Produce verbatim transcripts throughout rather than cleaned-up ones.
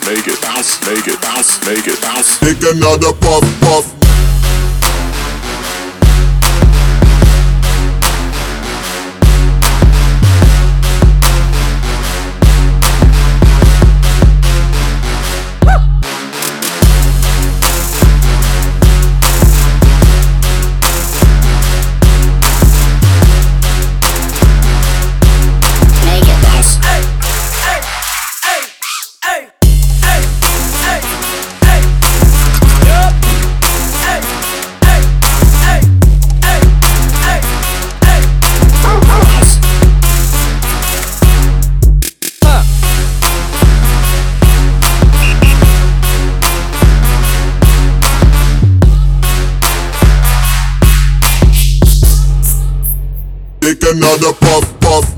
make it bounce, make it bounce, make it bounce. Take another puff, puff. Take another puff, puff.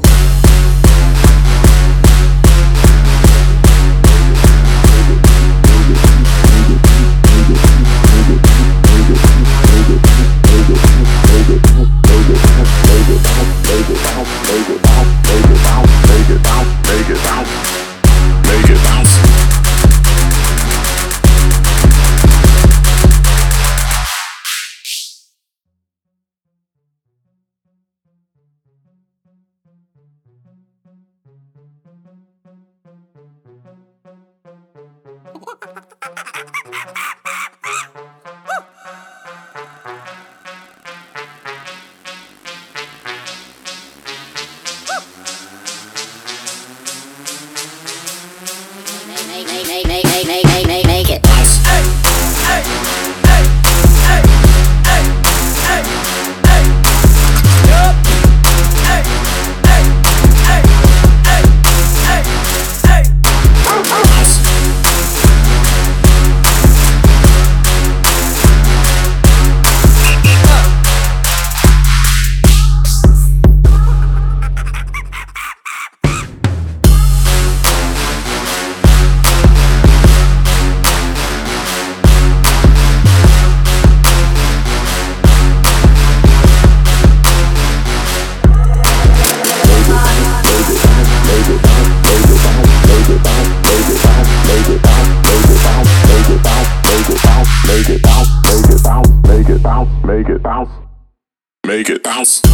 Make, make, make, make, make, make, make, make it bounce. Hey, hey, hey, hey, hey, hey, hey, yup. Hey, hey, hey, hey, hey, hey, bounce. Make it bounce, make it bounce, make it bounce, make it bounce.